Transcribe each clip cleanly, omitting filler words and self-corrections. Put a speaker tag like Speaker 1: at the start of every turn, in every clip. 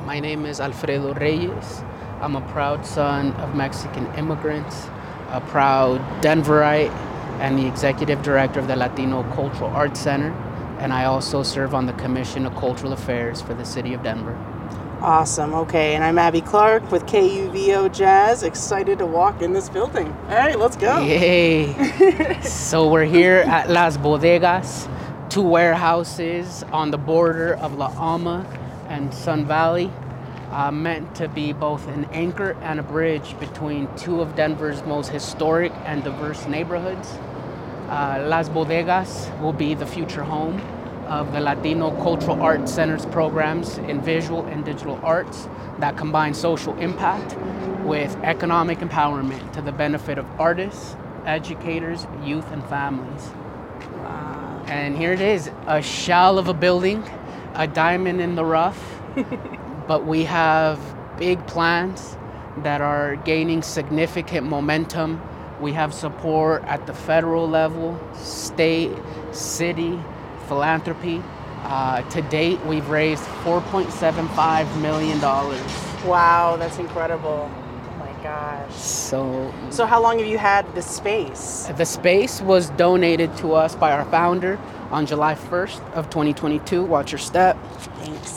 Speaker 1: My name is Alfredo Reyes. I'm a proud son of Mexican immigrants, a proud Denverite, and the executive director of the Latino Cultural Arts Center. And I also serve on the Commission of Cultural Affairs for the city of Denver.
Speaker 2: Awesome. Okay, and I'm Abby Clark with KUVO Jazz. Excited to walk in this building. All right, let's go.
Speaker 1: Yay! So we're here at Las Bodegas, two warehouses on the border of La Alma and Sun Valley, meant to be both an anchor and a bridge between two of Denver's most historic and diverse neighborhoods. Las Bodegas will be the future home of the Latino Cultural Arts Center's programs in visual and digital arts that combine social impact with economic empowerment to the benefit of artists, educators, youth, and families. And here it is, a shell of a building, a diamond in the rough, but we have big plans that are gaining significant momentum. We have support at the federal level, state, city, philanthropy. To date, we've raised $4.75 million.
Speaker 2: Wow, that's incredible. Oh my gosh.
Speaker 1: So
Speaker 2: how long have you had this space?
Speaker 1: the space was donated to us by our founder on July 1st of 2022. Watch your step.
Speaker 2: Thanks.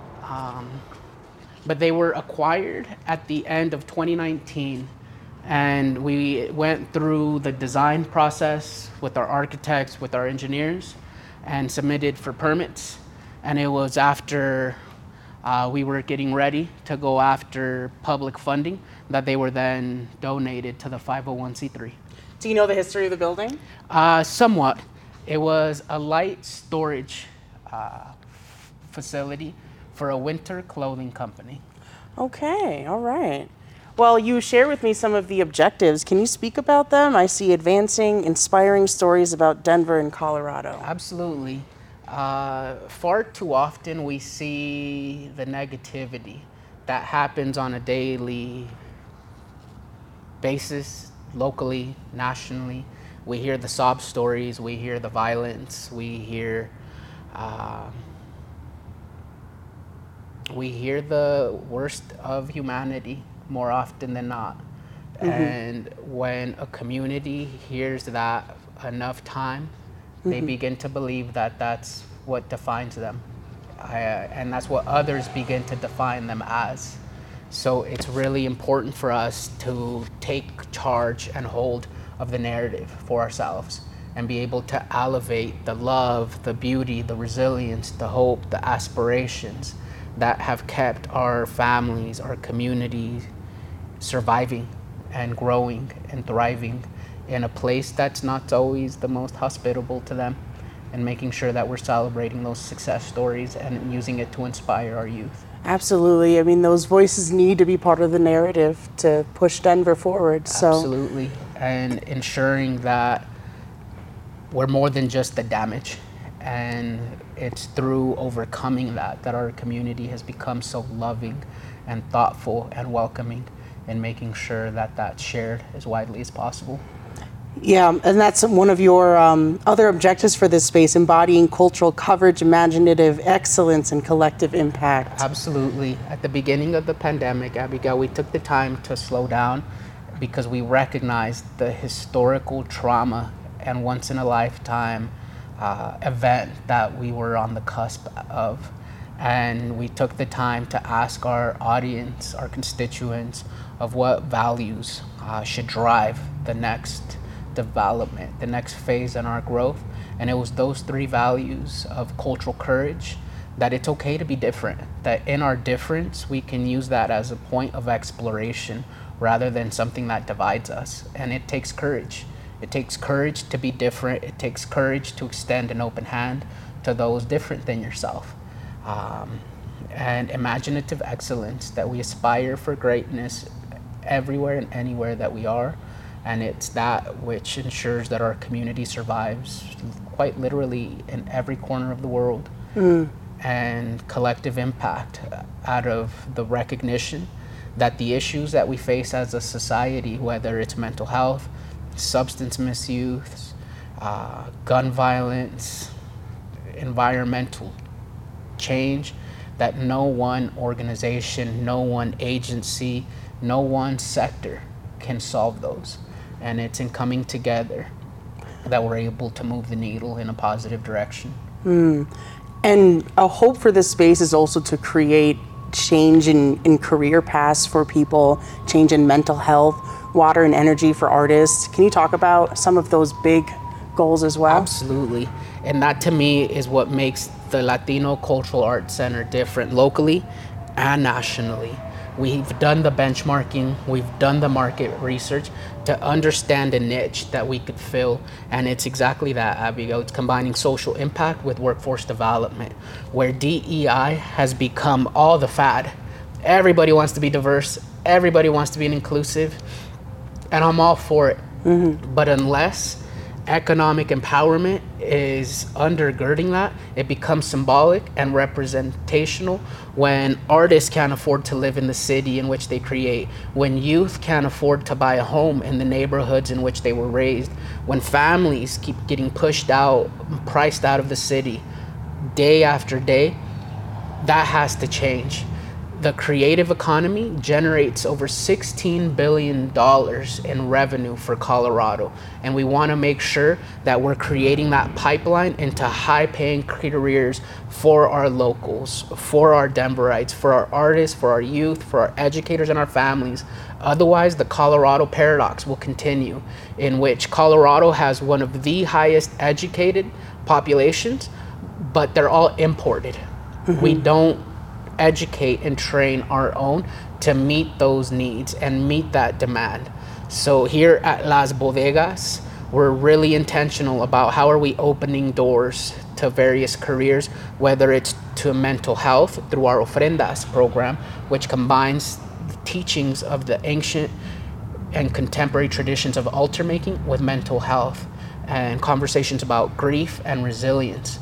Speaker 1: But they were acquired at the end of 2019. And we went through the design process with our architects, with our engineers, and submitted for permits. And it was after we were getting ready to go after public funding that they were then donated to the 501c3.
Speaker 2: Do you know the history of the building?
Speaker 1: Somewhat. It was a light storage facility for a winter clothing company.
Speaker 2: Okay, all right. Well, you share with me some of the objectives. Can you speak about them? I see advancing, inspiring stories about Denver and Colorado.
Speaker 1: Absolutely. Far too often we see the negativity that happens on a daily basis, locally, nationally. We hear the sob stories, we hear the violence, we hear the worst of humanity more often than not. Mm-hmm. And when a community hears that enough time, they begin to believe that that's what defines them. And that's what others begin to define them as. So it's really important for us to take charge and hold of the narrative for ourselves and be able to elevate the love, the beauty, the resilience, the hope, the aspirations that have kept our families, our communities surviving and growing and thriving in a place that's not always the most hospitable to them, and making sure that we're celebrating those success stories and using it to inspire our youth.
Speaker 2: Absolutely. I mean, those voices need to be part of the narrative to push Denver forward.
Speaker 1: Absolutely. And ensuring that we're more than just the damage. And it's through overcoming that our community has become so loving and thoughtful and welcoming, and making sure that that's shared as widely as possible.
Speaker 2: Yeah, and that's one of your other objectives for this space, embodying cultural coverage, imaginative excellence, and collective impact.
Speaker 1: Absolutely. At the beginning of the pandemic, Abigail, we took the time to slow down because we recognized the historical trauma and once-in-a-lifetime event that we were on the cusp of. And we took the time to ask our audience, our constituents, of what values should drive the next development, the next phase in our growth. And it was those three values of cultural courage, that it's okay to be different, that in our difference, we can use that as a point of exploration rather than something that divides us. And it takes courage. It takes courage to be different. It takes courage to extend an open hand to those different than yourself. And imaginative excellence, that we aspire for greatness everywhere and anywhere that we are. And it's that which ensures that our community survives quite literally in every corner of the world. And collective impact out of the recognition that the issues that we face as a society, whether it's mental health, substance misuse, gun violence, environmental change, that no one organization, no one agency, no one sector can solve those. And it's in coming together that we're able to move the needle in a positive direction.
Speaker 2: And a hope for this space is also to create change in career paths for people, change in mental health, water and energy for artists. Can you talk about some of those big goals as well?
Speaker 1: Absolutely. And that to me is what makes the Latino Cultural Arts Center different locally and nationally. We've done the benchmarking, we've done the market research to understand a niche that we could fill. And it's exactly that, Abigail. It's combining social impact with workforce development, where DEI has become all the fad. Everybody wants to be diverse, everybody wants to be inclusive, and I'm all for it. But unless economic empowerment is undergirding that, it becomes symbolic and representational. When artists can't afford to live in the city in which they create, when youth can't afford to buy a home in the neighborhoods in which they were raised, when families keep getting pushed out, priced out of the city day after day, that has to change. The creative economy generates over $16 billion in revenue for Colorado. And we want to make sure that we're creating that pipeline into high-paying careers for our locals, for our Denverites, for our artists, for our youth, for our educators and our families. Otherwise, the Colorado paradox will continue, in which Colorado has one of the highest educated populations, but they're all imported. We don't educate and train our own to meet those needs and meet that demand. So here at Las Bodegas, we're really intentional about how are we opening doors to various careers, whether it's to mental health through our Ofrendas program, which combines the teachings of the ancient and contemporary traditions of altar making with mental health and conversations about grief and resilience.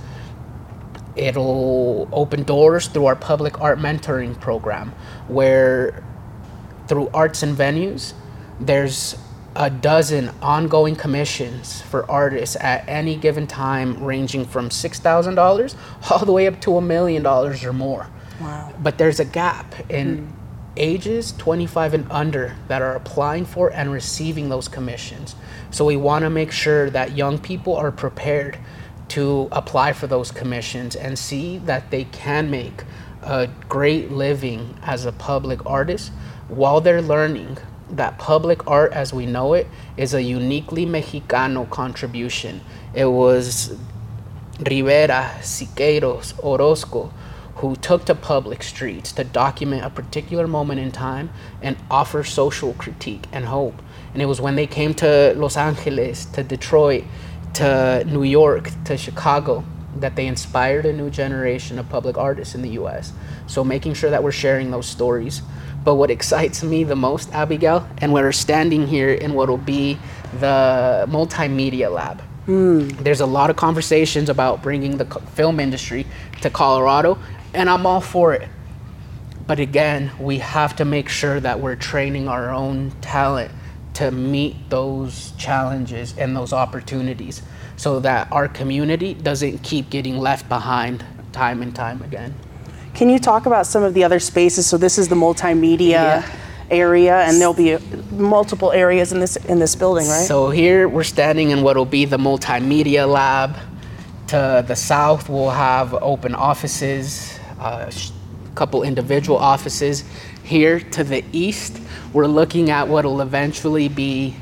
Speaker 1: It'll open doors through our public art mentoring program, where through arts and venues, there's a dozen ongoing commissions for artists at any given time, ranging from $6,000 all the way up to $1 million or more.
Speaker 2: Wow.
Speaker 1: But there's a gap in ages 25 and under that are applying for and receiving those commissions. So we want to make sure that young people are prepared to apply for those commissions and see that they can make a great living as a public artist while they're learning that public art as we know it is a uniquely Mexicano contribution. It was Rivera, Siqueiros, Orozco who took to public streets to document a particular moment in time and offer social critique and hope. And it was when they came to Los Angeles, to Detroit, to New York, to Chicago, that they inspired a new generation of public artists in the US. So making sure that we're sharing those stories. But what excites me the most, Abigail, and we're standing here in what will be the multimedia lab. There's a lot of conversations about bringing the film industry to Colorado, and I'm all for it. But again, we have to make sure that we're training our own talent to meet those challenges and those opportunities so that our community doesn't keep getting left behind time and time again.
Speaker 2: Can you talk about some of the other spaces? So this is the multimedia area, and there'll be multiple areas in this building, right?
Speaker 1: So here we're standing in what will be the multimedia lab. To the south, we'll have open offices, a couple individual offices. Here to the east, we're looking at what will eventually be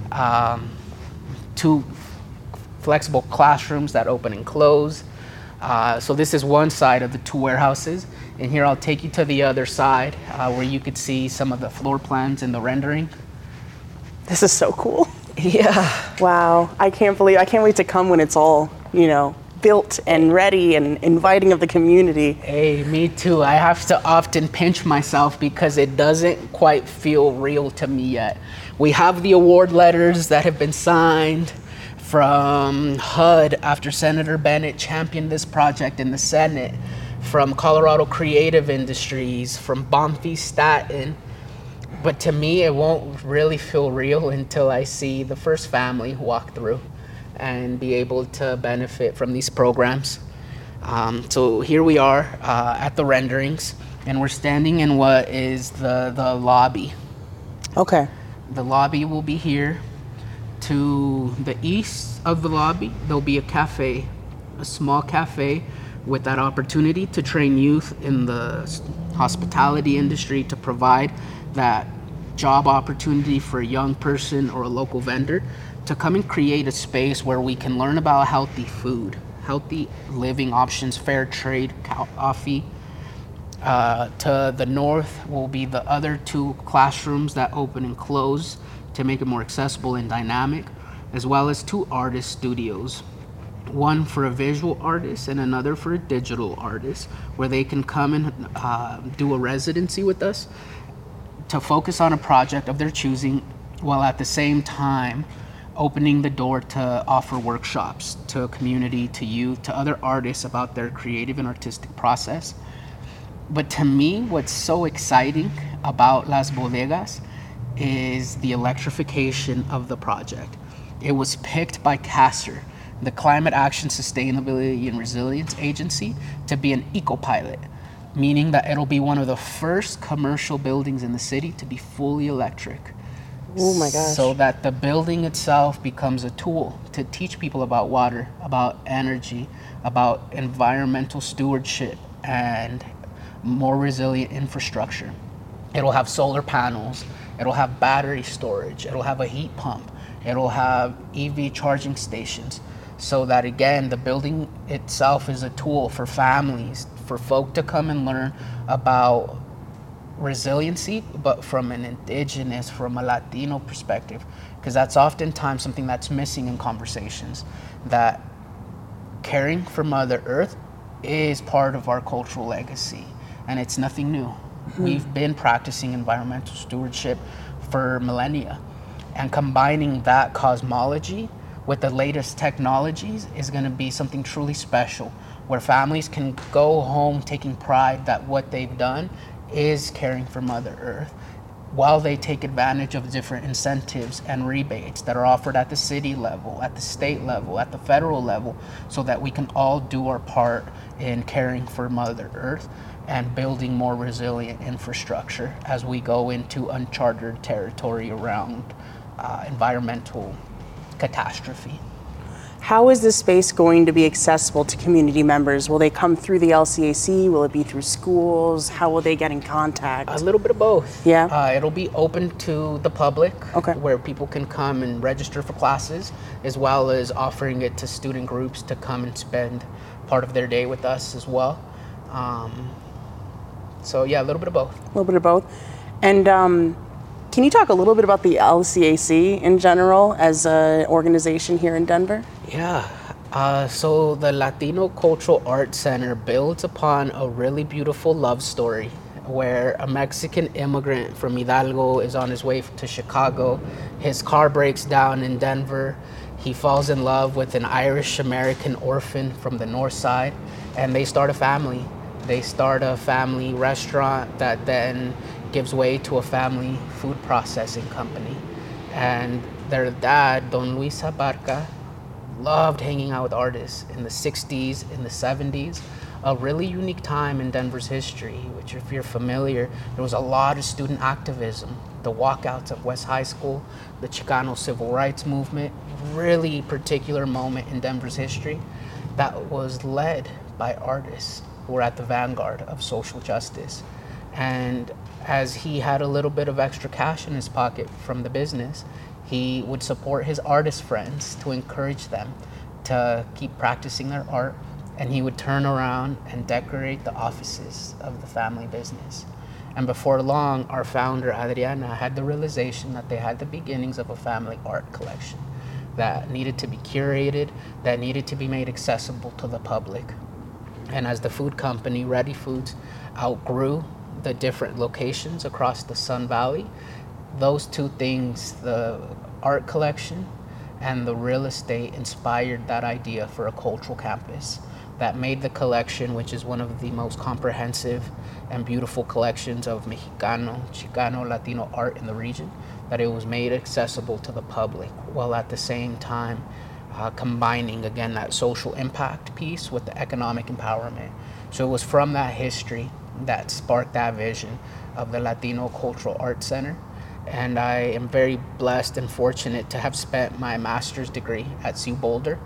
Speaker 1: 2 flexible classrooms that open and close. So this is one side of the 2 warehouses. And here I'll take you to the other side where you could see some of the floor plans and the rendering.
Speaker 2: This is so cool.
Speaker 1: Yeah.
Speaker 2: Wow. I can't wait to come when it's all, built and ready and inviting of the community.
Speaker 1: Hey, me too. I have to often pinch myself because it doesn't quite feel real to me yet. We have the award letters that have been signed from HUD after Senator Bennett championed this project in the Senate, from Colorado Creative Industries, from Bonfi Staten. But to me, it won't really feel real until I see the first family walk through and be able to benefit from these programs. So here we are at the renderings, and we're standing in what is the lobby.
Speaker 2: Okay.
Speaker 1: The lobby will be here. To the east of the lobby, there'll be a cafe, a small cafe with that opportunity to train youth in the hospitality industry, to provide that job opportunity for a young person or a local vendor to come and create a space where we can learn about healthy food, healthy living options, fair trade, coffee. To the north will be the other two classrooms that open and close to make it more accessible and dynamic, as well as two artist studios, one for a visual artist and another for a digital artist, where they can come and do a residency with us to focus on a project of their choosing, while at the same time opening the door to offer workshops to a community, to youth, to other artists about their creative and artistic process. But to me, what's so exciting about Las Bodegas is the electrification of the project. It was picked by CASR, the Climate Action, Sustainability and Resilience Agency, to be an eco-pilot, meaning that it'll be one of the first commercial buildings in the city to be fully electric.
Speaker 2: Oh my gosh.
Speaker 1: So that the building itself becomes a tool to teach people about water, about energy, about environmental stewardship, and more resilient infrastructure. It'll have solar panels, it'll have battery storage, it'll have a heat pump, it'll have EV charging stations, so that again, the building itself is a tool for families, for folk to come and learn about resiliency, but from an indigenous, from a Latino perspective, because that's oftentimes something that's missing in conversations, that caring for Mother Earth is part of our cultural legacy, and it's nothing new. We've been practicing environmental stewardship for millennia, and combining that cosmology with the latest technologies is going to be something truly special, where families can go home taking pride that what they've done is caring for Mother Earth, while they take advantage of different incentives and rebates that are offered at the city level, at the state level, at the federal level, so that we can all do our part in caring for Mother Earth and building more resilient infrastructure as we go into uncharted territory around environmental catastrophe.
Speaker 2: How is this space going to be accessible to community members? Will they come through the LCAC? Will it be through schools? How will they get in contact?
Speaker 1: A little bit of both.
Speaker 2: Yeah.
Speaker 1: It'll be open to the public,
Speaker 2: Okay.
Speaker 1: where people can come and register for classes, as well as offering it to student groups to come and spend part of their day with us as well. So yeah, a little bit of both.
Speaker 2: A little bit of both. And can you talk a little bit about the LCAC in general as an organization here in Denver?
Speaker 1: Yeah. So the Latino Cultural Arts Center builds upon a really beautiful love story, where a Mexican immigrant from Hidalgo is on his way to Chicago. His car breaks down in Denver. He falls in love with an Irish American orphan from the north side, and they start a family. They start a family restaurant that then gives way to a family food processing company. And their dad, Don Luis Abarca, loved hanging out with artists in the 60s, in the 70s, a really unique time in Denver's history, which if you're familiar, there was a lot of student activism, the walkouts of West High School, the Chicano civil rights movement, really particular moment in Denver's history that was led by artists who were at the vanguard of social justice. And as he had a little bit of extra cash in his pocket from the business, he would support his artist friends to encourage them to keep practicing their art, and he would turn around and decorate the offices of the family business. And before long, our founder, Adriana, had the realization that they had the beginnings of a family art collection that needed to be curated, that needed to be made accessible to the public. And as the food company, Ready Foods, outgrew the different locations across the Sun Valley, those two things, the art collection and the real estate, inspired that idea for a cultural campus that made the collection, which is one of the most comprehensive and beautiful collections of Mexicano, Chicano, Latino art in the region, that it was made accessible to the public, while at the same time combining again that social impact piece with the economic empowerment. So it was from that history that sparked that vision of the Latino Cultural Arts Center. And I am very blessed and fortunate to have spent my master's degree at CU Boulder,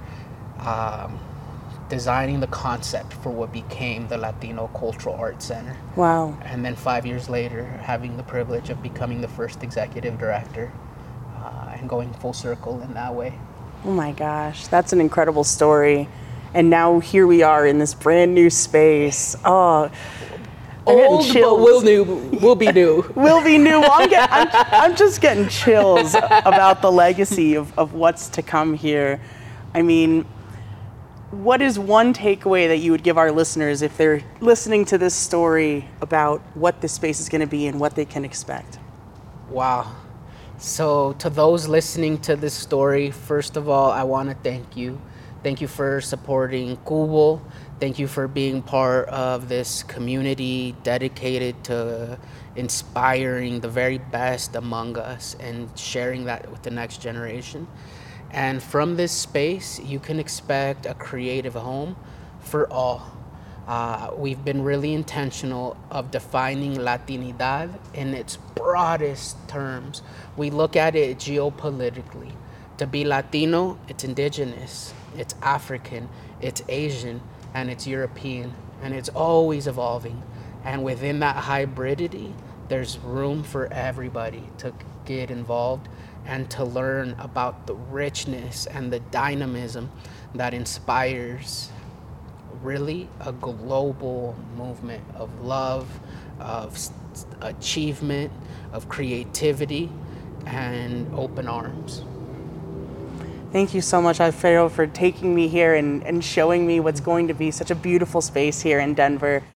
Speaker 1: designing the concept for what became the Latino Cultural Arts Center.
Speaker 2: Wow.
Speaker 1: And then 5 years later, having the privilege of becoming the first executive director, and going full circle in that way.
Speaker 2: Oh my gosh, that's an incredible story. And now here we are in this brand new space. Oh,
Speaker 1: old, but we'll be new.
Speaker 2: We'll be new. I'm just getting chills about the legacy of what's to come here. I mean, what is one takeaway that you would give our listeners if they're listening to this story about what this space is going to be and what they can expect?
Speaker 1: Wow. So to those listening to this story, first of all, I want to thank you. Thank you for supporting Kubo. Thank you for being part of this community dedicated to inspiring the very best among us and sharing that with the next generation. And from this space, you can expect a creative home for all. We've been really intentional of defining Latinidad in its broadest terms. We look at it geopolitically. To be Latino, it's indigenous, it's African, it's Asian, and it's European, and it's always evolving. And within that hybridity, there's room for everybody to get involved and to learn about the richness and the dynamism that inspires really a global movement of love, of achievement, of creativity, and open arms.
Speaker 2: Thank you so much, Alfredo, for taking me here and showing me what's going to be such a beautiful space here in Denver.